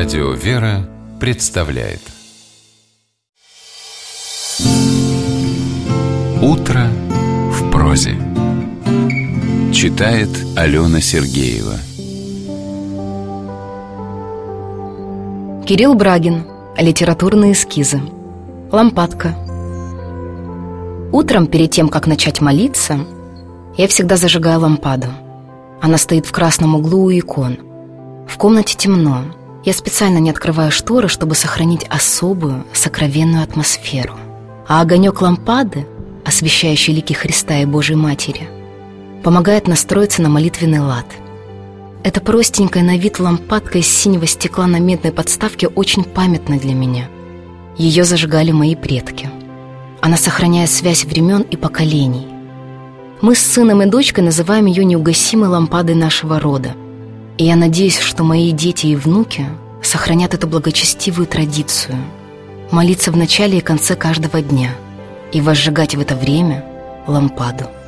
Радио «Вера» представляет «Утро в прозе». Читает Алена Сергеева. Кирилл Брагин. Литературные эскизы. Лампадка. Утром, перед тем, как начать молиться, я всегда зажигаю лампаду. Она стоит в красном углу у икон. В комнате темно. Я специально не открываю шторы, чтобы сохранить особую, сокровенную атмосферу. А огонек лампады, освещающий лики Христа и Божьей Матери, помогает настроиться на молитвенный лад. Эта простенькая на вид лампадка из синего стекла на медной подставке очень памятна для меня. Ее зажигали мои предки. Она сохраняет связь времен и поколений. Мы с сыном и дочкой называем ее неугасимой лампадой нашего рода. И я надеюсь, что мои дети и внуки сохранят эту благочестивую традицию – молиться в начале и конце каждого дня и возжигать в это время лампаду.